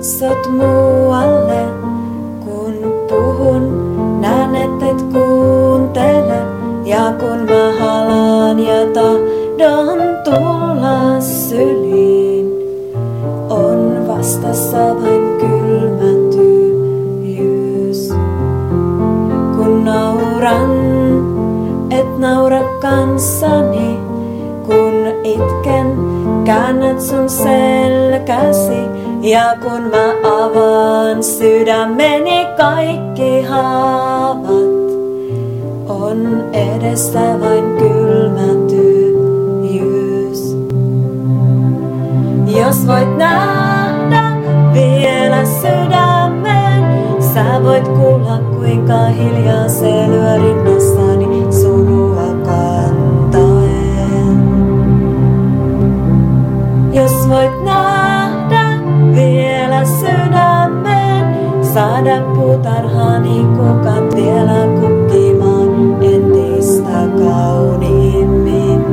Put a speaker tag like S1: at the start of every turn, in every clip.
S1: katsot muualle, kun puhun, näen et kuuntele. Ja kun mä halaan ja tahdon tulla syliin, on vastassa vain kylmä tyhjyys. Kun nauran, et naura kanssani, kun itken, käännät sun selkäsi. Ja kun mä avaan sydämeni, kaikki haavat, on edessä vain kylmä tyhjyys. Jos voit nähdä vielä sydämen, sä voit kuulla kuinka hiljaa se lyö rinnassani surua kantaen. Jos voit nähdä vielä sydämen, saada puutarhani kukat vielä kukkimaan entistä kauniimmin.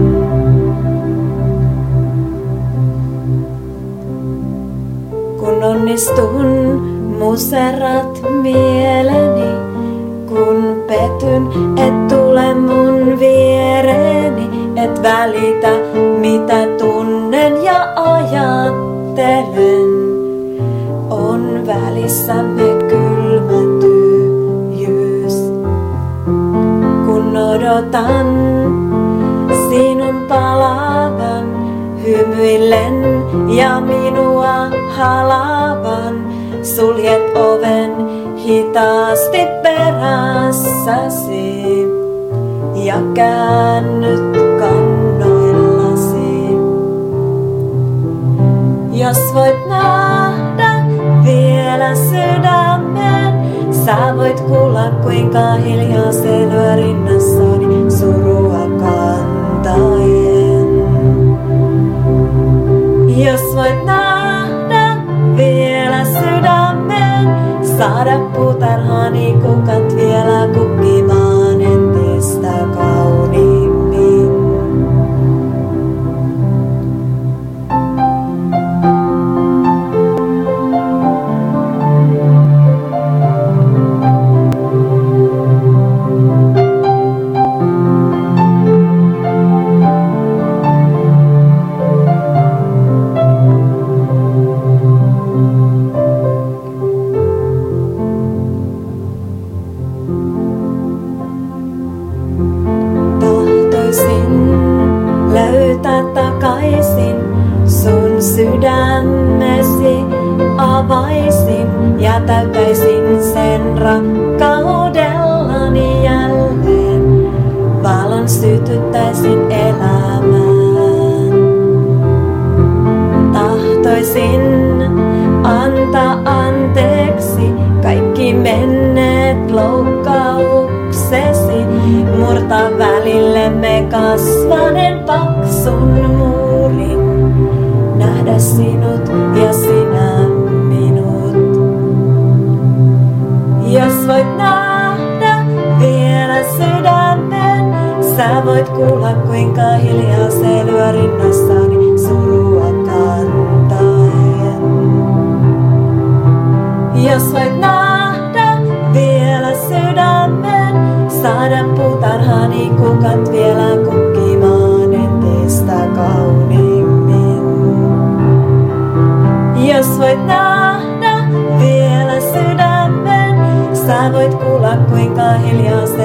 S1: Kun onnistun, muserat mieleni, kun petyn, et tule mun viereeni, et välitä mitä tunnen ja ajattelen. On välissämme kylmä tyhjyys. Kun odotan sinun palavan, hymyillen ja minua halavan, suljet oven hitaasti perässäsi ja käännyt kannoillasi. Jos voit nähdä vielä sydämen, sä voit kuulla kuinka hiljaa se lyö rinnassani surua kantaen. Jos voit nähdä vielä sydämen, saada puutarhani kukat vielä kukkimaan entistä kauniimmin. Löytää takaisin sun sydämesi, avaisin ja täyttäisin sen rakkaudellani jälleen. Valon sytyttäisin elämään. Tahtoisin antaa anteeksi kaikki menneet loukkauksesi, murtaa välillemme kasvaneen paksun muurin, nähdä sinut ja sinä minut. Jos voit nähdä vielä sydämen, sä voit kuulla kuinka hiljaa se lyö rinnassani surua kantaen. Jos voit nähdä vielä sydämen, saada puutarhani kukat vielä kukkimaan entistä kauniimmin. Jos voit nähdä vielä sydämen, sä voit kuulla kuinka hiljaa